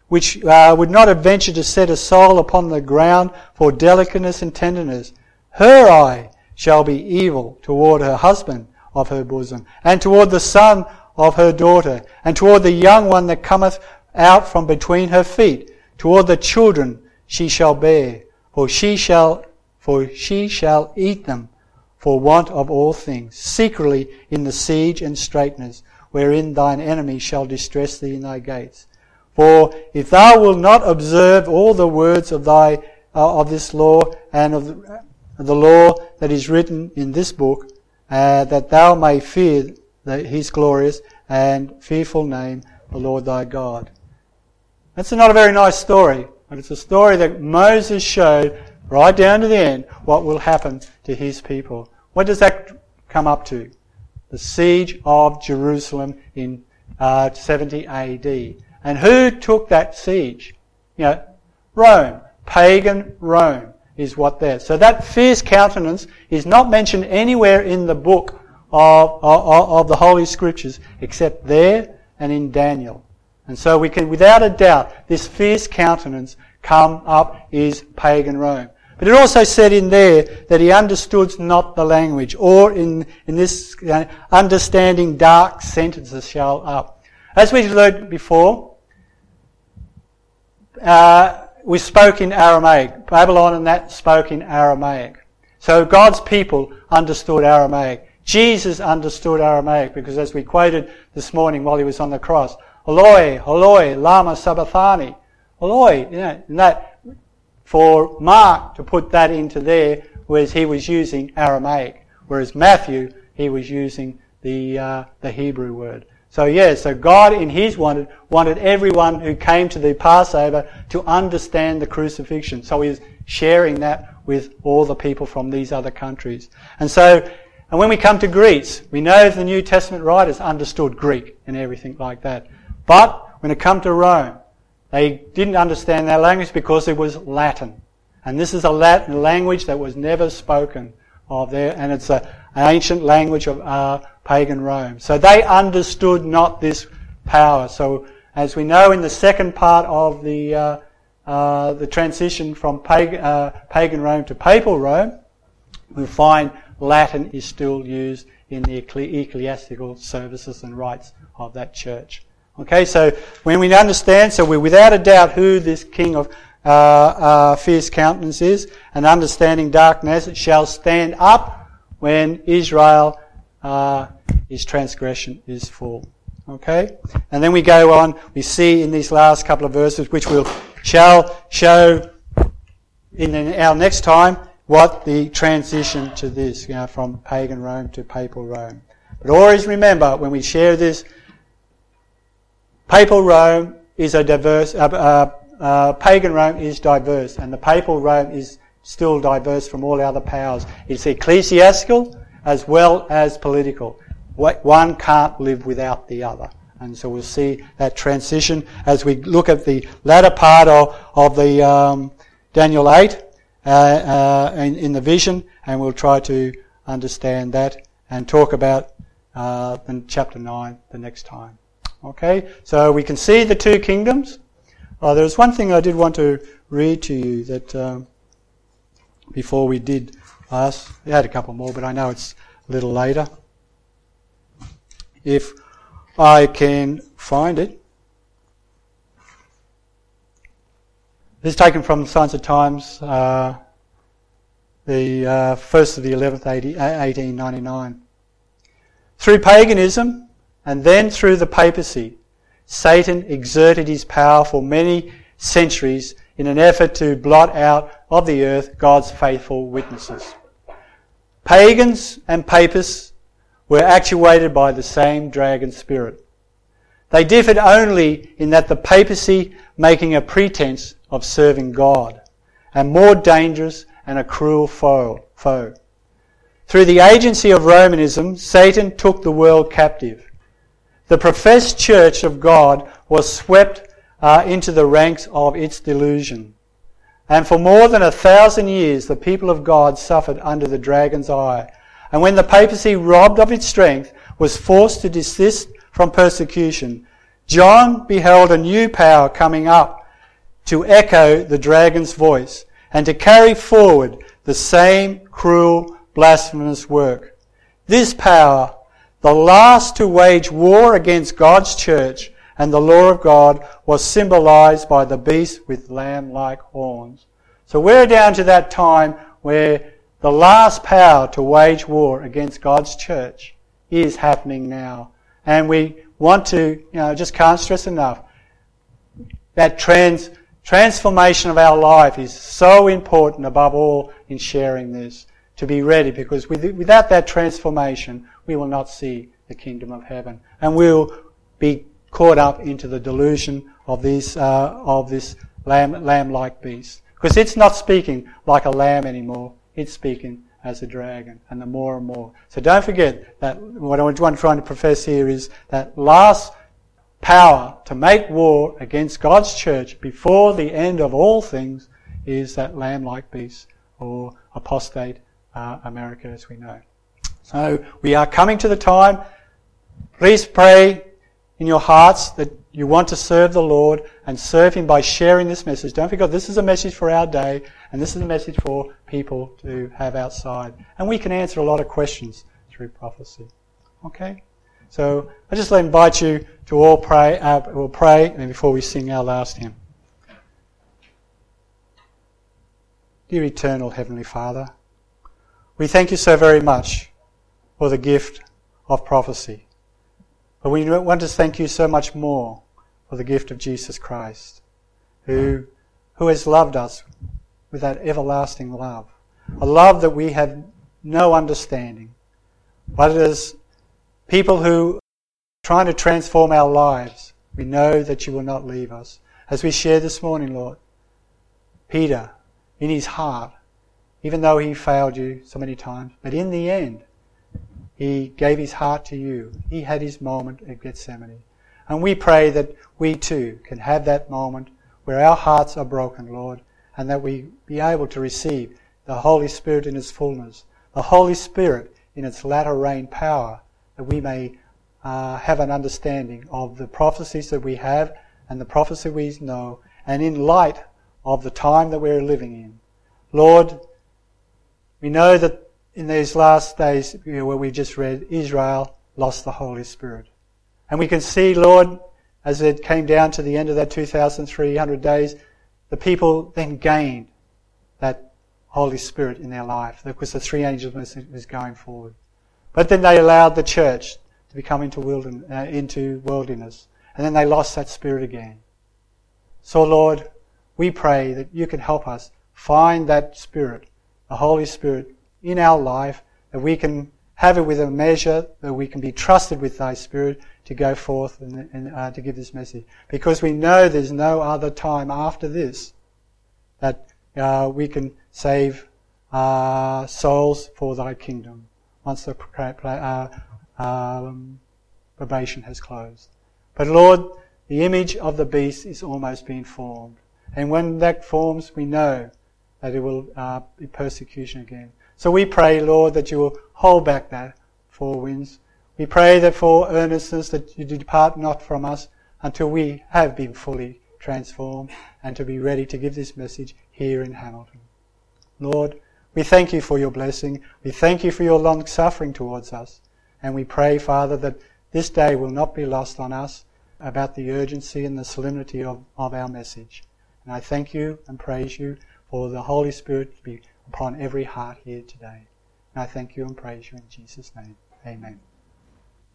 which would not adventure to set a soul upon the ground for delicateness and tenderness. Her eye shall be evil toward her husband of her bosom, and toward the son of her daughter, and toward the young one that cometh out from between her feet, toward the children she shall bear, for she shall eat them for want of all things, secretly in the siege and straitness, wherein thine enemy shall distress thee in thy gates. For if thou wilt not observe all the words of this law and of the law that is written in this book, that thou may fear his glorious and fearful name, the Lord thy God. That's not a very nice story, but it's a story that Moses showed right down to the end what will happen to his people. What does that come up to? The siege of Jerusalem in 70 AD. And who took that siege? Rome. Pagan Rome is what there. So that fierce countenance is not mentioned anywhere in the book of the Holy Scriptures except there and in Daniel. And so we can, without a doubt, this fierce countenance come up is pagan Rome. But it also said in there that he understood not the language, or in this understanding dark sentences shall up. As we learned before, we spoke in Aramaic. Babylon and that spoke in Aramaic. So God's people understood Aramaic. Jesus understood Aramaic because, as we quoted this morning while he was on the cross, Eloi, Eloi, lama sabachthani. Eloi, and that for Mark to put that into there, whereas he was using Aramaic, whereas Matthew, he was using the Hebrew word. So God in his wanted everyone who came to the Passover to understand the crucifixion. So he was sharing that with all the people from these other countries. And when we come to Greece, we know the New Testament writers understood Greek and everything like that. But when it come to Rome, they didn't understand their language because it was Latin. And this is a Latin language that was never spoken of there, and it's an ancient language of pagan Rome. So they understood not this power. So as we know in the second part of the transition from pagan Rome to papal Rome, we find Latin is still used in the ecclesiastical services and rites of that church. Okay, so when we understand, so we're without a doubt who this king of fierce countenance is, and understanding darkness shall stand up when Israel, his transgression is full. Okay? And then we go on, we see in these last couple of verses, which shall show in our next time, what the transition to this, from pagan Rome to papal Rome. But always remember, when we share this, papal Rome is a diverse, pagan Rome is diverse, and the papal Rome is still diverse from all other powers. It's ecclesiastical as well as political. One can't live without the other. And so we'll see that transition as we look at the latter part of the Daniel 8 in the vision, and we'll try to understand that and talk about in chapter 9 the next time. Okay, so we can see the two kingdoms. There's one thing I did want to read to you that before we did last. I had a couple more, but I know it's a little later. If I can find it. This is taken from Science of Times, the 1st of the 11th, 1899. Through paganism, and then through the papacy, Satan exerted his power for many centuries in an effort to blot out of the earth God's faithful witnesses. Pagans and papists were actuated by the same dragon spirit. They differed only in that the papacy making a pretense of serving God, and more dangerous and a cruel foe. Through the agency of Romanism, Satan took the world captive. The professed church of God was swept into the ranks of its delusion. And for more than 1,000 years, the people of God suffered under the dragon's eye. And when the papacy, robbed of its strength, was forced to desist from persecution, John beheld a new power coming up to echo the dragon's voice and to carry forward the same cruel, blasphemous work. This power, the last to wage war against God's church and the law of God, was symbolized by the beast with lamb-like horns. So we're down to that time where the last power to wage war against God's church is happening now. And we want to, just can't stress enough, that transformation of our life is so important above all in sharing this, to be ready, because without that transformation, we will not see the kingdom of heaven. And we'll be caught up into the delusion of this lamb-like beast. Because it's not speaking like a lamb anymore. It's speaking as a dragon, and the more and more. So don't forget that what I'm trying to profess here is that last power to make war against God's church before the end of all things is that lamb-like beast, or apostate America as we know. So we are coming to the time. Please pray in your hearts that you want to serve the Lord and serve Him by sharing this message. Don't forget, this is a message for our day, and this is a message for people to have outside. And we can answer a lot of questions through prophecy. Okay? So I just invite you to all pray. We'll pray, and before we sing our last hymn. Dear eternal Heavenly Father, we thank you so very much for the gift of prophecy. But we want to thank you so much more for the gift of Jesus Christ, who has loved us with that everlasting love, a love that we have no understanding. But as people who are trying to transform our lives, we know that you will not leave us. As we shared this morning, Lord, Peter, in his heart, even though he failed you so many times, but in the end, he gave his heart to you. He had his moment at Gethsemane. And we pray that we too can have that moment where our hearts are broken, Lord, and that we be able to receive the Holy Spirit in its fullness, the Holy Spirit in its latter rain power, that we may have an understanding of the prophecies that we have and the prophecy we know, and in light of the time that we're living in. Lord, we know that in these last days, where we just read, Israel lost the Holy Spirit. And we can see, Lord, as it came down to the end of that 2,300 days, the people then gained that Holy Spirit in their life, because the three angels was going forward. But then they allowed the church to become into worldliness, and then they lost that Spirit again. So, Lord, we pray that you can help us find that Spirit, the Holy Spirit, in our life, that we can have it with a measure, that we can be trusted with thy Spirit to go forth and to give this message. Because we know there's no other time after this that we can save souls for thy kingdom once the probation has closed. But Lord, the image of the beast is almost being formed. And when that forms, we know that it will be persecution again. So we pray, Lord, that you will hold back that four winds. We pray that for earnestness that you depart not from us until we have been fully transformed and to be ready to give this message here in Hamilton. Lord, we thank you for your blessing. We thank you for your long suffering towards us. And we pray, Father, that this day will not be lost on us about the urgency and the solemnity of our message. And I thank you and praise you for the Holy Spirit to be upon every heart here today. And I thank you and praise you in Jesus' name. Amen.